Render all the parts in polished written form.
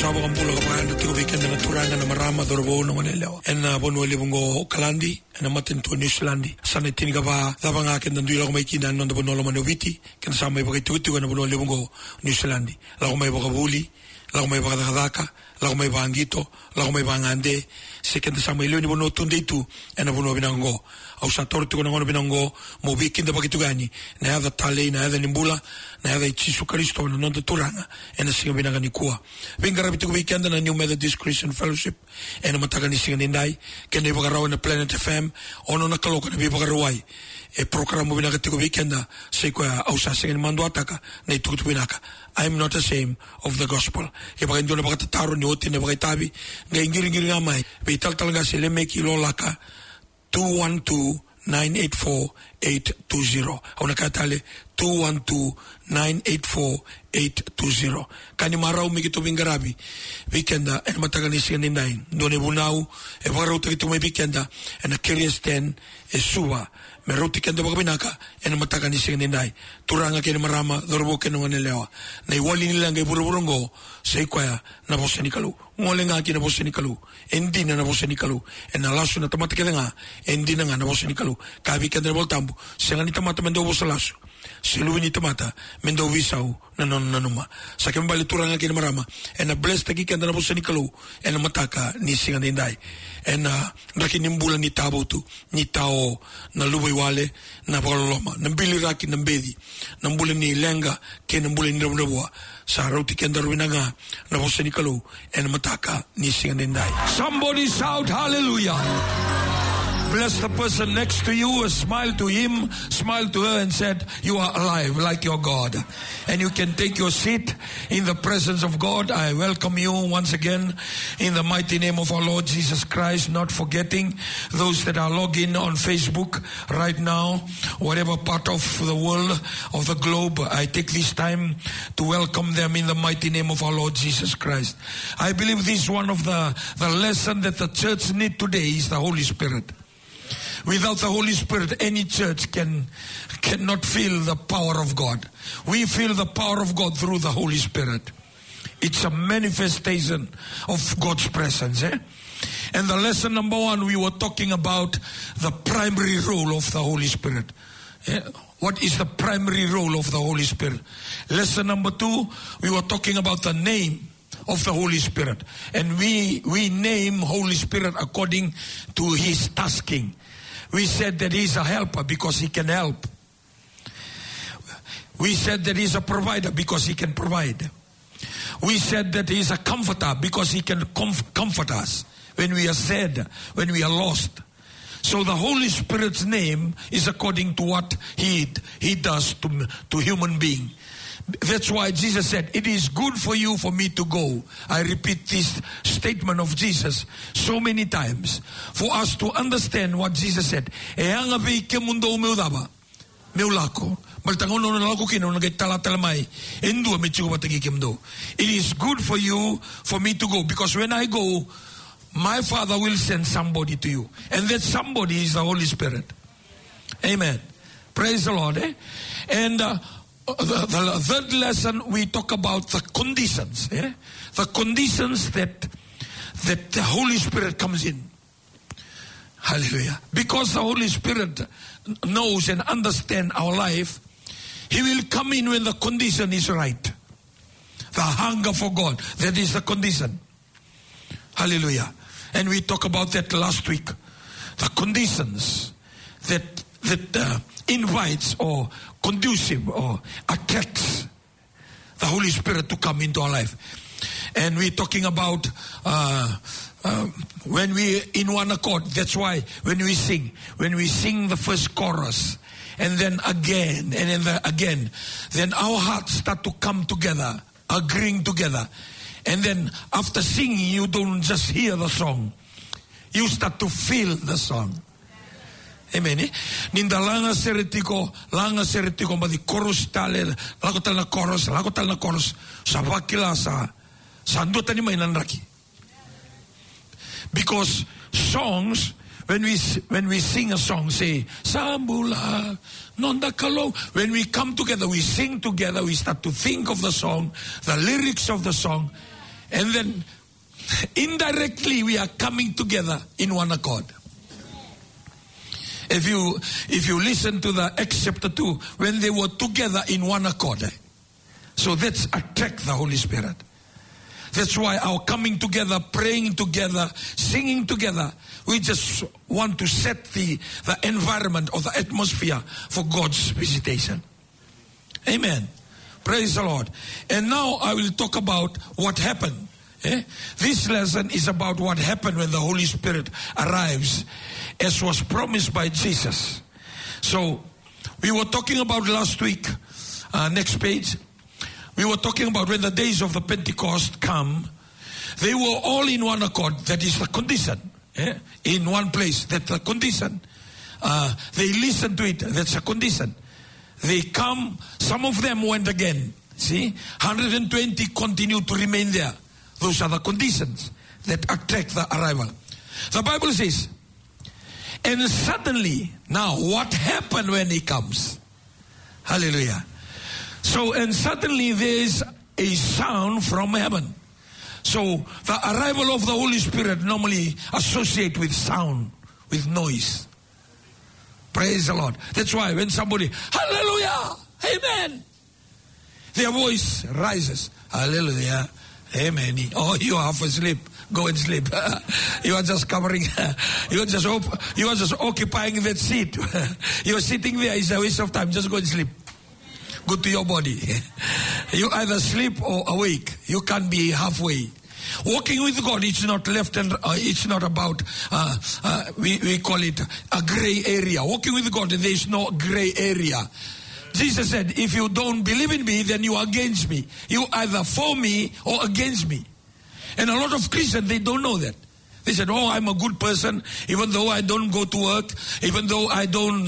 sabo kampulo kapaganda tiko weekend na turanga na marama dorbo na manelaw. En bonwali bungo kalandi en matin to New Zealand. Sana tini kapa dabang akin nanduyo ko may kinan non bonolo manowiti ken sama iba kay tuti ko na bonwali bungo New Zealand. La ko may bakabuli, la ko may bakadaka, la ko may bangito, la ko may bangande. Second sama ilo ni bono tunde itu en bono binango. Au sa torto ko na bono binango mo weekend ba kitugani. Na ada tale na ada nimbula na ada Jesu Kristo na non turanga en singa binangani kuwa. Venga rabito weekend na New Methodist Christian Fellowship en mataga ni singa nindai ken iba karaw na Planet FM ono na kaloka na iba karawai e programa binagati ko weekend na say ko au sa singa mando ataka na itutu binaka. I'm not ashamed of the gospel. E baka ndo na baka tataro ni oti na baka itabi nga ingiri-ngiri nga may bital talaga sila may kilo laka 212-984-820. Au nakatali 212-984-820. Kani maraw mikito bingarabi weekenda en mataganising nindain doni bunaw e baraw tagito may weekenda en a curious 10 e suwa meron tikenda baka binaka en mataganising ninday turanga kini marama dorbo kenu nelewa na iwali nila ngay buru-burungo sa ikwaya na bosenikalu ngole nga kina bosenikalu endi na bosenikalu en alaso na tamatikeda nga endi na nga na bosenikalu kabi kenda na boltambu senga ni tamata mendo bosalaso siluwi ni tamata mendo wisaw na nanuma sa kembali turanga kini marama en a bless tagi kenda na bosenikalu en mataka ni singa ninday en nakinimbula ni tabo tu ni tao na luway wale na pakaloloma nambili raki nambedi nambula ni lenga ke nambula ni rabuwa sa rauti kenda ruwina nga na bosenikalu en mataka ni singa ninday. Somebody shout hallelujah. Bless the person next to you, smile to him, smile to her and said, you are alive like your God. And you can take your seat in the presence of God. I welcome you once again in the mighty name of our Lord Jesus Christ, not forgetting those that are logged in on Facebook right now, whatever part of the world, of the globe. I take this time to welcome them in the mighty name of our Lord Jesus Christ. I believe this is one of the lesson that the church need today is the Holy Spirit. Without the Holy Spirit, any church cannot feel the power of God. We feel the power of God through the Holy Spirit. It's a manifestation of God's presence. And the lesson number 1, we were talking about the primary role of the Holy Spirit. What is the primary role of the Holy Spirit? Lesson number 2, we were talking about the name of the Holy Spirit. And we name Holy Spirit according to his tasking. We said that he's a helper because he can help. We said that he's a provider because he can provide. We said that he's a comforter because he can comfort us when we are sad, when we are lost. So the Holy Spirit's name is according to what he does to human being. That's why Jesus said, it is good for you for me to go. I repeat this statement of Jesus so many times for us to understand what Jesus said. It is good for you for me to go, because when I go, my Father will send somebody to you. And that somebody is the Holy Spirit. Amen. Praise the Lord. And the third lesson, we talk about the conditions. The conditions that the Holy Spirit comes in. Hallelujah. Because the Holy Spirit knows and understands our life, he will come in when the condition is right. The hunger for God, that is the condition. Hallelujah. And we talked about that last week. The conditions that invites or conducive or attracts the Holy Spirit to come into our life. And we're talking about when we in one accord. That's why when we sing the first chorus, and then again, and then again, then our hearts start to come together, agreeing together. And then after singing, you don't just hear the song, you start to feel the song. Amen. Ninda langa seretiko ba di chorus tale, lago tal na chorus, sa bakila sa andutan ni may nanraki. Because songs, when we sing a song, say Sambula Nonda Kalo. When we come together, we sing together, we start to think of the song, the lyrics of the song, And then indirectly we are coming together in one accord. If you listen to the Acts chapter 2, when they were together in one accord. So that's attract the Holy Spirit. That's why our coming together, praying together, singing together, we just want to set the environment or the atmosphere for God's visitation. Amen. Praise the Lord. And now I will talk about what happened. This lesson is about what happened when the Holy Spirit arrives, as was promised by Jesus. So we were talking about last week, next page, we were talking about when the days of the Pentecost come, they were all in one accord. That is the condition. In one place, that's the condition. They listened to it, that's a condition. They come, some of them went again. See, 120 continue to remain there. Those are the conditions that attract the arrival. The Bible says, and suddenly, now what happened when he comes? Hallelujah. So, and suddenly there is a sound from heaven. So, the arrival of the Holy Spirit normally associate with sound, with noise. Praise the Lord. That's why when somebody, hallelujah, amen, their voice rises, hallelujah, amen. Oh, you are half asleep. Go and sleep. You are just covering. You are just occupying that seat. You are sitting there. It's a waste of time. Just go and sleep. Good to your body. You either sleep or awake. You can't be halfway. Walking with God, it's not left and it's not about, we call it a gray area. Walking with God, there is no gray area. Jesus said, if you don't believe in me, then you are against me. You either for me or against me. And a lot of Christians, they don't know that. They said, oh, I'm a good person, even though I don't go to work, even though I don't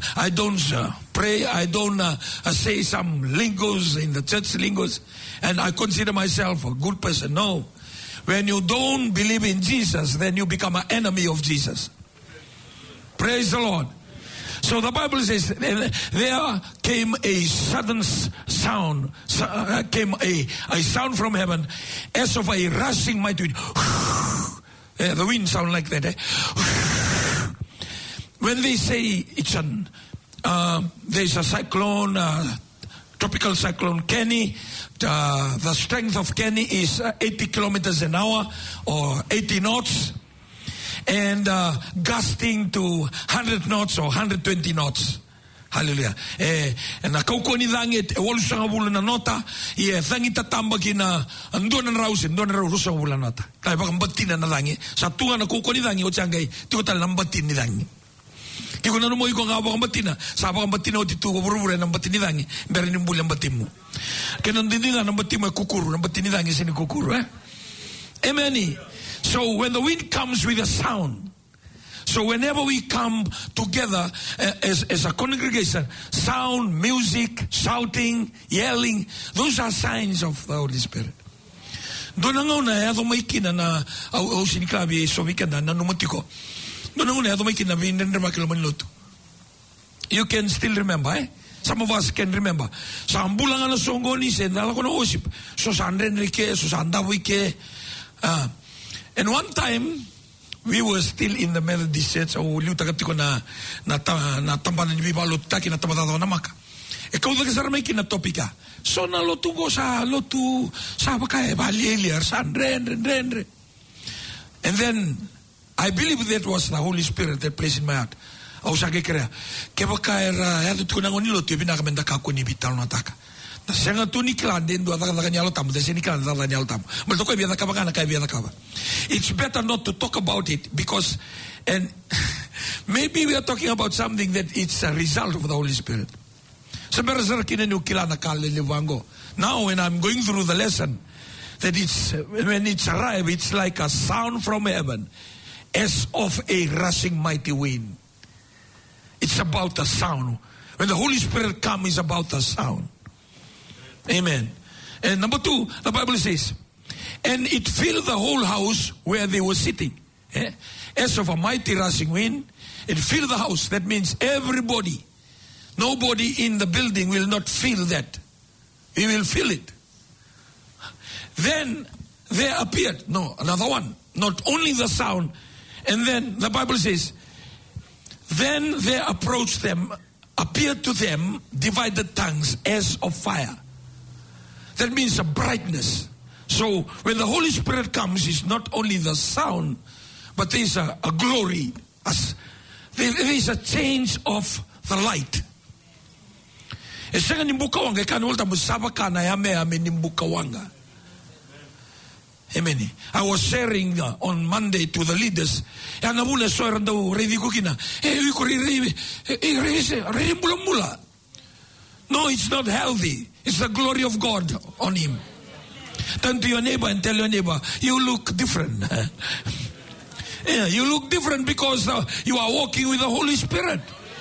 pray, I don't say some lingos in the church lingos, and I consider myself a good person. No. When you don't believe in Jesus, then you become an enemy of Jesus. Praise the Lord. So the Bible says, there came a sudden sound, came a sound from heaven, as of a rushing mighty wind. The wind sound like that. When they say it's there's a cyclone, tropical cyclone Kenny, the strength of Kenny is 80 kilometers an hour or 80 knots. And gusting to 100 knots or 120 knots. Hallelujah. And nakauko ni langit, walusang bulan na nota, langit tatamba kina, andon na rausin, don na rusang bulan nota. Kaya baka batin na langi. Sa tunga nakuko ni langi, o tiyangay, tikotal ng batin ni langi. Kiko na numoy ko nga bakang batin na, sa bakang batin na o tituwa burubura ng batin ni langi, meron yung bulang batin mo. Kaya nandindi nga ng batin mo kukuro, ng batin ni langi sini kukuro. Amen. So when the wind comes with a sound, so whenever we come together as a congregation, sound, music, shouting, yelling, those are signs of the Holy Spirit. Doon ang una, ato may kina na, o siniklabi, so weekend na, nanumati ko. Doon ang una, ato may kina, vinenderma kilomanloto. You can still remember, Some of us can remember. Sa ambulangan na songoni, sendala ko na osip. So sa Enrique, so sa Andawike, and one time, we were still in the Methodist Church. O liu tagati ko na tampanan ni Bibalo taki na tamatatawa na maka. Ikaw na kasara may kinatopika. So na lotu ko sa lotu sa bakay baliliar sa andre. And then I believe that was the Holy Spirit that placed in my heart. O sa kaya bakay ra ko na ngoni lotu pinakamenda ka ko ni bital na taka. Senga tu niklan din dua taka nyalo tamu desi niklan taka nyalo tamu. Malto ko biada ka baka kai biada ka. It's better not to talk about it because and maybe we are talking about something that it's a result of the Holy Spirit. Sebenarnya kini nukila nakal liwango. Now when I'm going through the lesson that it's when it's arrived it's like a sound from heaven as of a rushing mighty wind. It's about the sound. When the Holy Spirit comes it's about the sound. Amen. And number 2, the Bible says, and it filled the whole house where they were sitting. As of a mighty rushing wind, it filled the house. That means everybody, nobody in the building will not feel that. We will feel it. Then there appeared, no, another one, not only the sound, and then the Bible says, then there approached them, appeared to them divided tongues as of fire. That means a brightness. So when the Holy Spirit comes, it's not only the sound, but there is a glory. There is a change of the light. Amen. I was sharing on Monday to the leaders. No, it's not healthy. It's the glory of God on him. Turn to your neighbor and tell your neighbor, you look different. Yeah, you look different because you are walking with the Holy Spirit.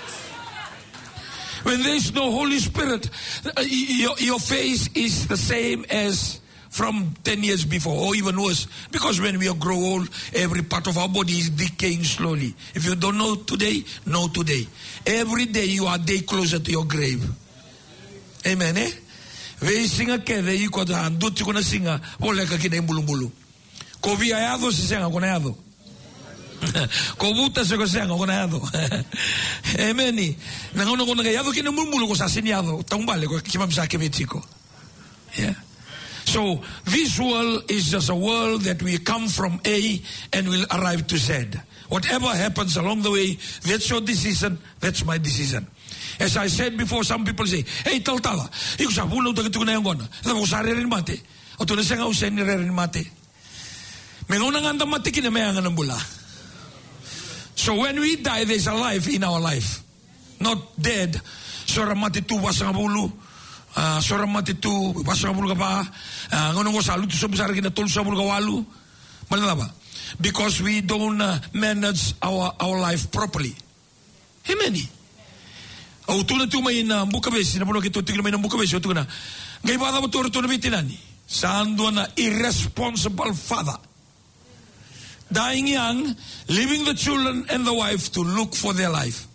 When there is no Holy Spirit, your face is the same as from 10 years before, or even worse. Because when we grow old, every part of our body is decaying slowly. If you don't know today, know today. Every day you are a day closer to your grave. Amen, eh? We sing a kede, you could do to gonna sing a oleka kine mbulu. Kovi ayado si senga konayado. Kobuta se ko senga konayado. Amen. Nangono kona kayado kine mbulu ko sa sinyado. Taumbale ko kimamsa kemetiko. Yeah. So this world is just a world that we come from A and will arrive to Z. Whatever happens along the way, that's your decision, that's my decision. As I said before, some people say, hey, tala, iku sa puno to na yung gona. Tapos sa rerin mate. O to na siya nga usen ni rerin mate. May unang anda mate kinamayangan ng bula. So when we die, there's a life in our life. Not dead. Sora mate tu wasang bulu. Sora mate tu wasang bulu ka pa. Ngonong ko sa luto sa besar kinatol sa bulu ka walu. Malala ba? Because we don't manage our life properly. Amen. O tuna tu may na buka besi na puno kito tignan may na buka besi o tuna. Ngay bata mo turo na bitinani. Saan doon na irresponsible father. Dying young, leaving the children and the wife to look for their life.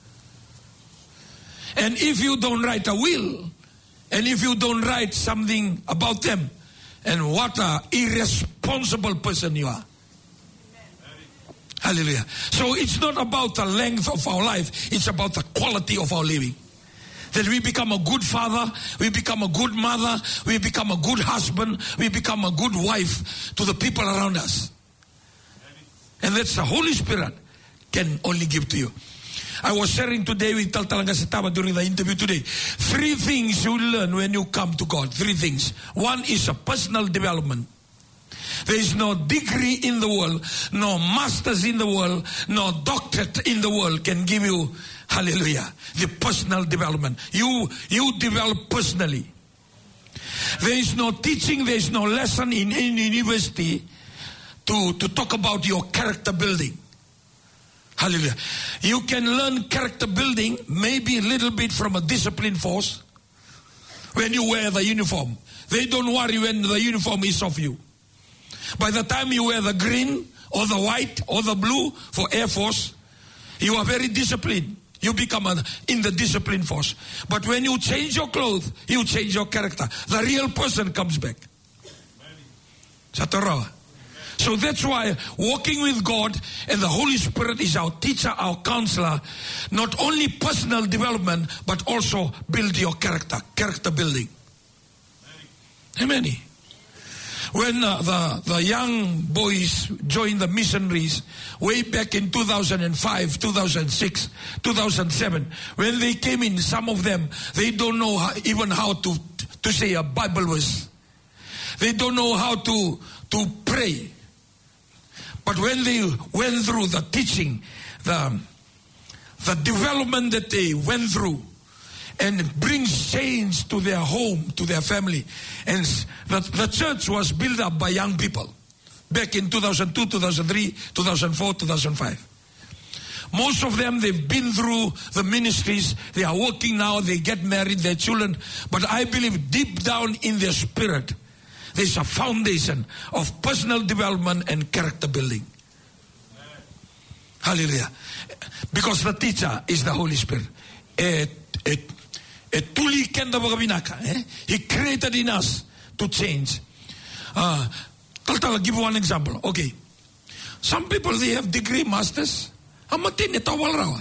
And if you don't write a will, and if you don't write something about them, and what a irresponsible person you are. Hallelujah. So it's not about the length of our life, it's about the quality of our living. That we become a good father, we become a good mother, we become a good husband, we become a good wife to the people around us. And that's the Holy Spirit can only give to you. I was sharing today with Taltalanga Setaba during the interview today. 3 things you learn when you come to God. 3 things. One is a personal development. There is no degree in the world, no masters in the world, no doctorate in the world can give you, hallelujah, the personal development. You develop personally. There is no teaching, there is no lesson in any university to talk about your character building. Hallelujah. You can learn character building maybe a little bit from a discipline force when you wear the uniform. They don't worry when the uniform is off you. By the time you wear the green or the white or the blue for Air Force, you are very disciplined. You become in the discipline force. But when you change your clothes, you change your character. The real person comes back. Satarawa. So that's why walking with God and the Holy Spirit is our teacher, our counselor. Not only personal development, but also build your character. Character building. Amen. When the young boys joined the missionaries way back in 2005, 2006, 2007, when they came in, some of them, they don't know even how to say a Bible verse. They don't know how to pray. But when they went through the teaching, the development that they went through, and brings change to their home, to their family. And the church was built up by young people back in 2002, 2003, 2004, 2005. Most of them, they've been through the ministries. They are working now. They get married, their children. But I believe deep down in their spirit, there's a foundation of personal development and character building. Hallelujah. Because the teacher is the Holy Spirit. He created in us to change. I'll give one example. Okay. Some people, they have degree, masters. Amatin ito walrawa.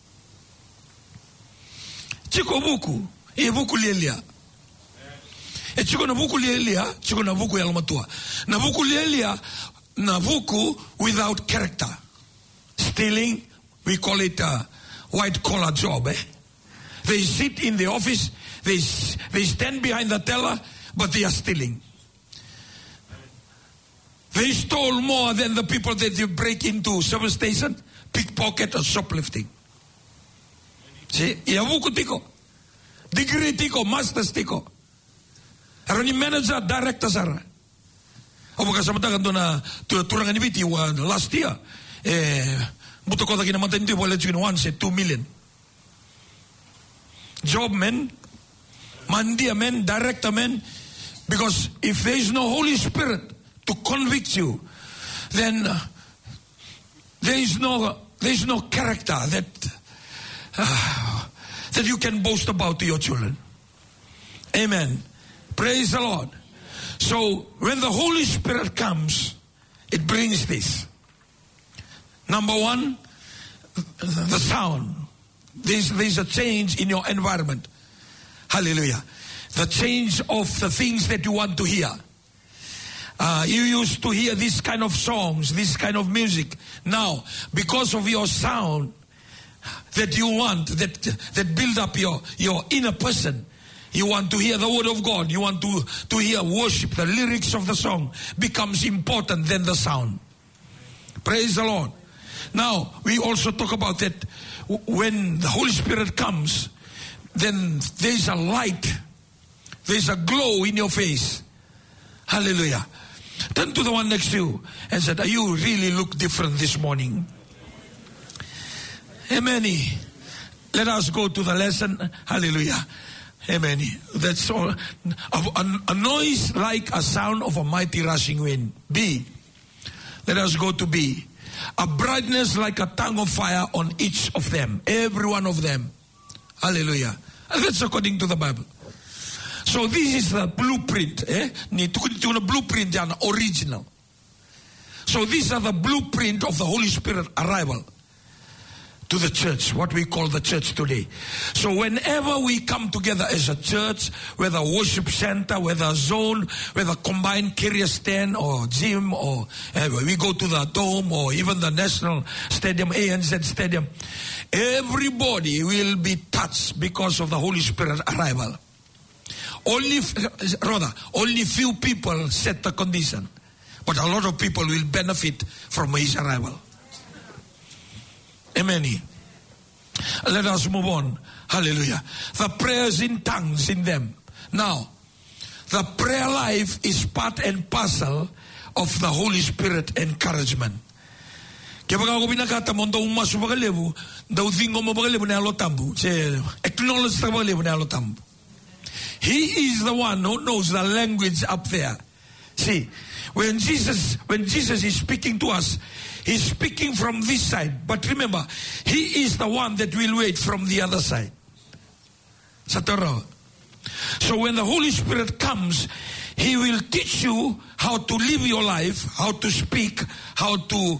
Chiko buku. Buku lielia. Chiko na buku lielia. Chiko na buku yalmatua. Na buku lielia. Na buku without character. Stealing. We call it a white collar job. They sit in the office. They stand behind the teller. But they are stealing. They stole more than the people that you break into service station, pickpocket or shoplifting. See, iavuku tiko, degree tiko, masters tiko. Aroni manager, director sara. Opo kasama takan na turangan ibiti last year. Buto ko taki naman tayo wala chino 2 million. Job men, mandia men, director men, because if there is no Holy Spirit to convict you, then there is no character that you can boast about to your children. Amen. Praise the Lord. So when the Holy Spirit comes, it brings this. Number one, the sound. There's a change in your environment. Hallelujah. The change of the things that you want to hear. You used to hear this kind of songs, this kind of music. Now, because of your sound that you want, that build up your inner person, you want to hear the word of God. You want to hear worship. The lyrics of the song becomes important than the sound. Praise the Lord. Now, we also talk about that when the Holy Spirit comes, then there's a light. There's a glow in your face. Hallelujah. Turn to the one next to you and said, you really look different this morning. Amen. Let us go to the lesson. Hallelujah. Amen. That's all. A noise like a sound of a mighty rushing wind. B. Let us go to B. A brightness like a tongue of fire on each of them. Every one of them. Hallelujah. That's according to the Bible. So this is the blueprint. Blueprint and original. So these are the blueprint of the Holy Spirit arrival to the church, what we call the church today. So whenever we come together as a church, whether worship center, whether zone, whether combined carrier stand or gym, or we go to the dome or even the national stadium, ANZ stadium, everybody will be touched because of the Holy Spirit arrival. Only few people set the condition, but a lot of people will benefit from his arrival. Amen. Let us move on. Hallelujah. The prayers in tongues in them. Now, the prayer life is part and parcel of the Holy Spirit encouragement. Kaya pag ako binakata mo, daw umaso bagalebu, daw zingo mo bagalebu na alotambu. Acknowledge the bagalebu na alotambu. He is the one who knows the language up there. See, when Jesus is speaking to us, he's speaking from this side. But remember, he is the one that will wait from the other side. So when the Holy Spirit comes, he will teach you how to live your life, how to speak, how to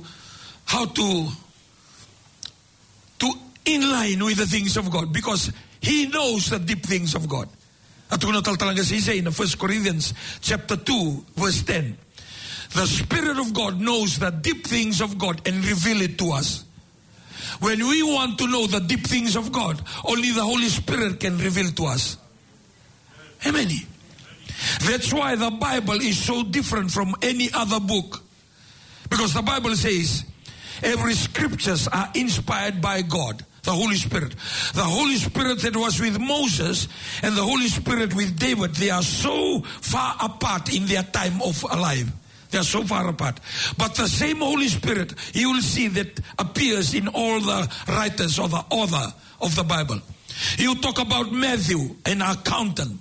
in line with the things of God, because he knows the deep things of God. At kung nataltalanga si Isa in 1 Corinthians chapter 2 verse 10. The Spirit of God knows the deep things of God and reveal it to us. When we want to know the deep things of God, only the Holy Spirit can reveal to us. Amen. That's why the Bible is so different from any other book. Because the Bible says, every scriptures are inspired by God, the Holy Spirit. The Holy Spirit that was with Moses and the Holy Spirit with David, they are so far apart in their time of life. They are so far apart. But the same Holy Spirit, you will see that appears in all the writers or the author of the Bible. You talk about Matthew, an accountant.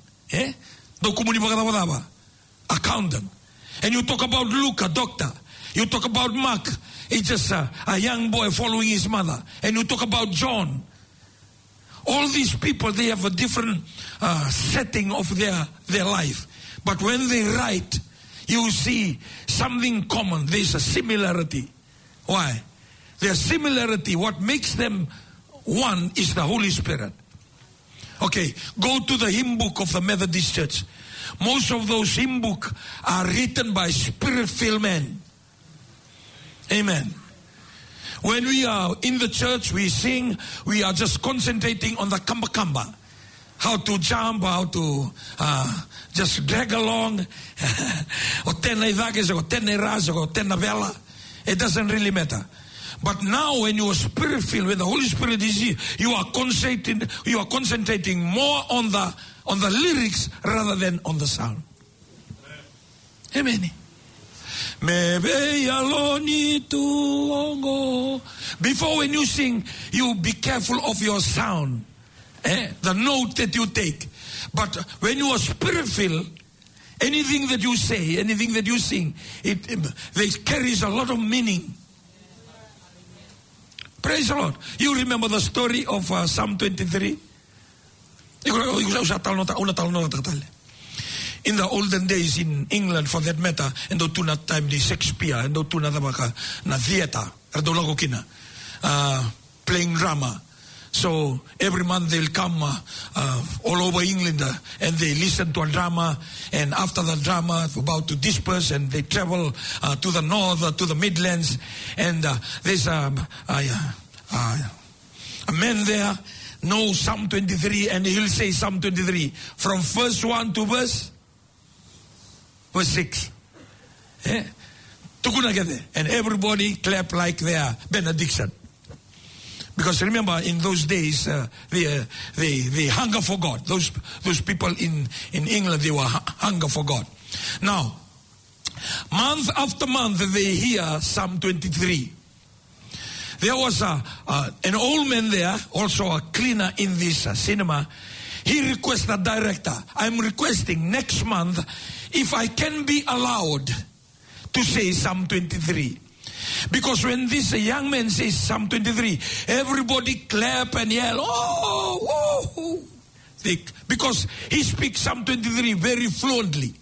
Accountant. And you talk about Luke, a doctor. You talk about Mark, he's just a young boy following his mother. And you talk about John. All these people, they have a different setting of their life. But when they write, you see something common. There's a similarity. Why? There's similarity. What makes them one is the Holy Spirit. Okay, go to the hymn book of the Methodist Church. Most of those hymn books are written by Spirit-filled men. Amen. When we are in the church, we sing, we are just concentrating on the kamba. How to jump, how to just drag along. It doesn't really matter. But now when you are Spirit-filled, when the Holy Spirit is here, you are concentrating more on the lyrics rather than on the sound. Amen. Before, when you sing, you be careful of your sound, the note that you take. But when you are Spirit-filled, anything that you say, anything that you sing, it carries a lot of meaning. Praise the Lord. You remember the story of Psalm 23? In the olden days in England, for that matter, and do not time the Shakespeare, and do not na theater, playing drama. So every month they'll come all over England and they listen to a drama, and after the drama about to disperse and they travel to the north, to the Midlands, and there's a man there knows Psalm 23, and he'll say Psalm 23 from verse 1 to verse 6. And everybody clap like their benediction. Because remember, in those days, they hunger for God. Those people in England, they were hunger for God. Now, month after month, they hear Psalm 23. There was an old man there, also a cleaner in this cinema. He requested the director, I'm requesting next month if I can be allowed to say Psalm 23. Because when this young man says Psalm 23, everybody clap and yell, oh, whoa. Because he speaks Psalm 23 very fluently.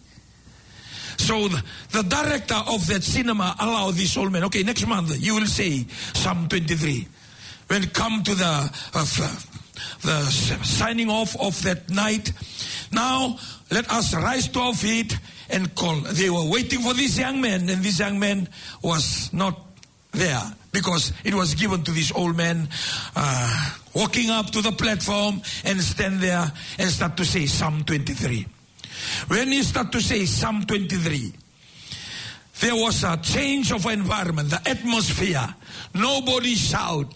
So the director of that cinema allowed this old man, okay, next month you will say Psalm 23. When it come to the signing off of that night, now let us rise to our feet and call. They were waiting for this young man, and this young man was not there because it was given to this old man walking up to the platform and stand there and start to say Psalm 23. When he started to say Psalm 23, there was a change of environment, the atmosphere. Nobody shout.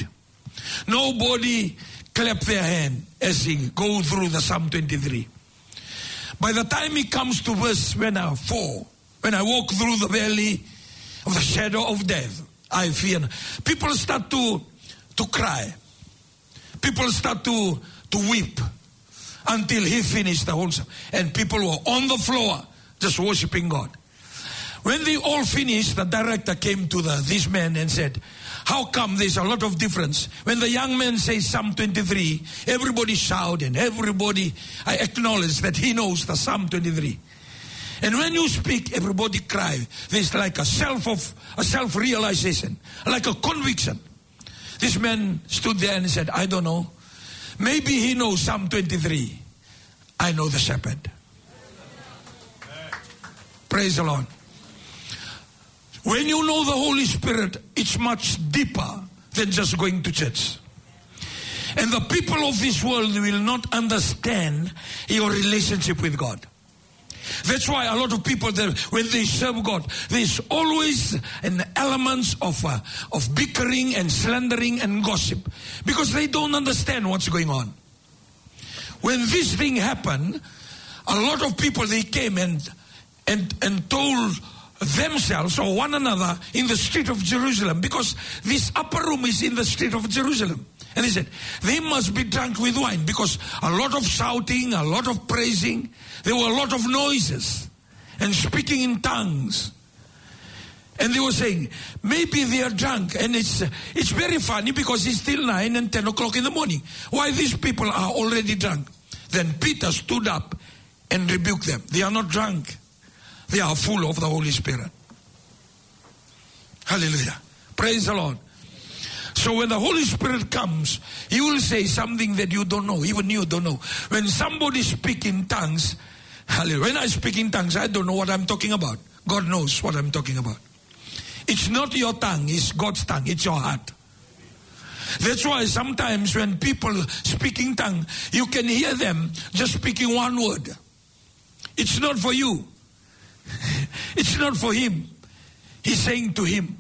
Nobody clap their hand as he go through the Psalm 23. By the time he comes to verse 4, when I walk through the valley of the shadow of death, I fear. People start to cry. People start to weep until he finished the whole psalm. And people were on the floor just worshiping God. When they all finished, the director came to this man and said, how come there's a lot of difference? When the young man says Psalm 23, everybody shout and everybody acknowledge that he knows the Psalm 23. And when you speak, everybody cry. There's like a self-realization, like a conviction. This man stood there and said, I don't know. Maybe he knows Psalm 23. I know the shepherd. Praise the Lord. When you know the Holy Spirit, it's much deeper than just going to church. And the people of this world will not understand your relationship with God. That's why a lot of people, when they serve God, there's always an element of bickering and slandering and gossip. Because they don't understand what's going on. When this thing happened, a lot of people, they came and told themselves or one another in the street of Jerusalem, because this upper room is in the street of Jerusalem. And they said, they must be drunk with wine, because a lot of shouting, a lot of praising, there were a lot of noises and speaking in tongues. And they were saying, maybe they are drunk. And it's very funny because it's still 9 and 10 o'clock in the morning. Why these people are already drunk? Then Peter stood up and rebuked them. They are not drunk. they are full of the Holy Spirit. Hallelujah. Praise the Lord. So when the Holy Spirit comes, He will say something that you don't know, even you don't know. When somebody speaks in tongues, hallelujah. When I speak in tongues, I don't know what I'm talking about. God knows what I'm talking about. It's not your tongue, it's God's tongue, it's your heart. That's why sometimes when people speak in tongue, you can hear them just speaking one word. It's not for you. It's not for him. He's saying to him.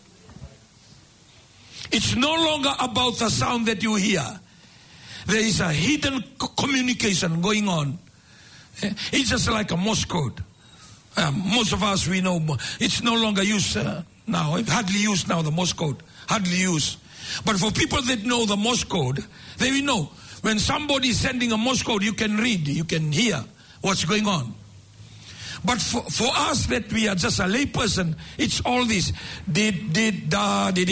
It's no longer about the sound that you hear. There is a hidden communication going on. It's just like a Morse code. Most of us, we know, it's no longer used now. Hardly used now, the Morse code. Hardly used. But for people that know the Morse code, they will know. When somebody is sending a Morse code, you can read, you can hear what's going on. But for us that we are just a lay person, it's all this. Did da. To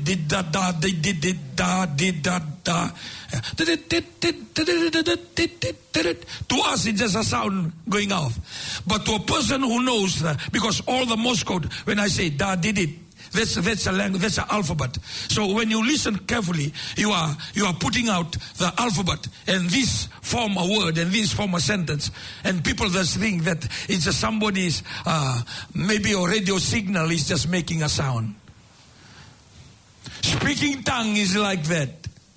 us, it's just a sound going off. But to a person who knows that, because all the Morse code, when I say da, did it, that's a language, that's an alphabet. So when you listen carefully, you are putting out the alphabet, and this form a word, and this form a sentence. And people just think that it's just somebody's maybe a radio signal is just making a sound. Speaking tongue is like that.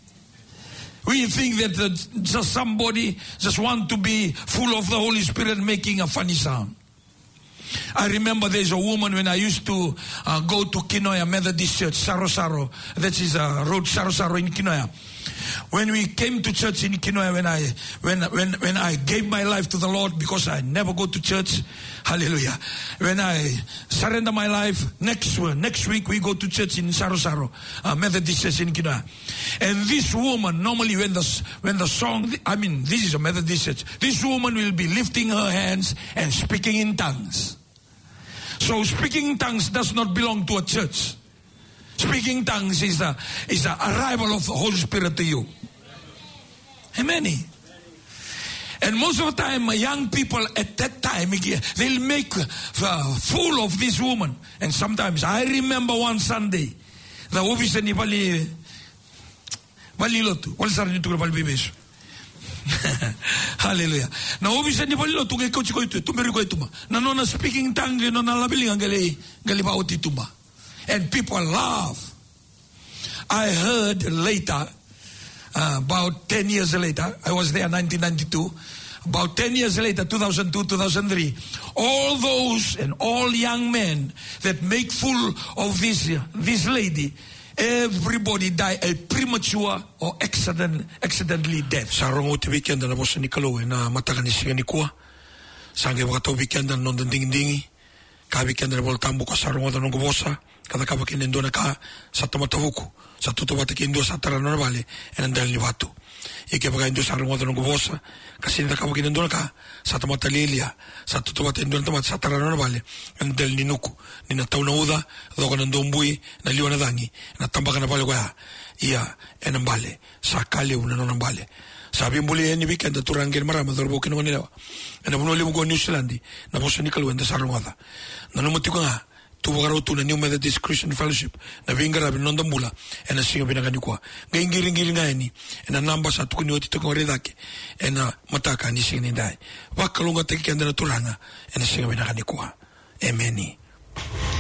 We think that just somebody just want to be full of the Holy Spirit making a funny sound. I remember there's a woman when I used to go to Kinoya Methodist Church, Saro. That is a road, Saro in Kinoya. When we came to church in Kinoya, when I gave my life to the Lord, because I never go to church, hallelujah. When I surrender my life, next week we go to church in Saro, Methodist Church in Kinoya. And this woman, normally when the song, I mean, this is a Methodist church, this woman will be lifting her hands and speaking in tongues. So speaking in tongues does not belong to a church. Speaking tongues is the arrival of the Holy Spirit to you. Amen. And most of the time, young people at that time, they'll make fool of this woman. And sometimes, I remember one Sunday, the officer ni bali lotu, wala sa rin ito bali bibes. Hallelujah. Na officer ni bali lotu kay coach ko ito, tumeri ko ito ma. Na speaking tongue no na labili ang gali ba uti tuma. And people laugh. I heard later, about 10 years later, I was there in 1992, about 10 years later, 2002, 2003, all those and all young men that make fool of this lady, everybody die a premature or accidentally death. Sarong uti weekend na bosa ni Kaloe na matagan ni singa ni kuwa. Sange wakato weekend na non ding-dingi. Ka weekend na bol tambo ka sarong uta nung bosa. Kada ka bakin endo na ka sa tamatavuku. Sa tutubata ki endo sa tarano na bale. En andal ni watu. Ike baga endo sarong uta nung bosa. Kasi nita ka bakin endo na ka sa tamatalilia. Sa tutubata endo na tamat sa tarano na bale. En andal ni nuku. Ni nataw na uda. Doko na ndombui. Na liwa na dangi. Na tambaka na bale kwa. Iya. En ambale. Sa kaliw na non ambale. Sabi yung buli ni weekend at turangin marama dorbo kinuha nila. Na punuli mo ko New Zealand. Na po sa Nikalwen da sarong uta. Nanumuti ko nga. Tuwagaraw to na New Methodist Christian Fellowship na vingarabi nonda mula ena singa binagani kwa ngayon giring nga ni ena namba sa tukuni oti tukong redake ena mataka ni singa nindai wakalunga teki kanda na turanga ena singa binagani kwa. Amen.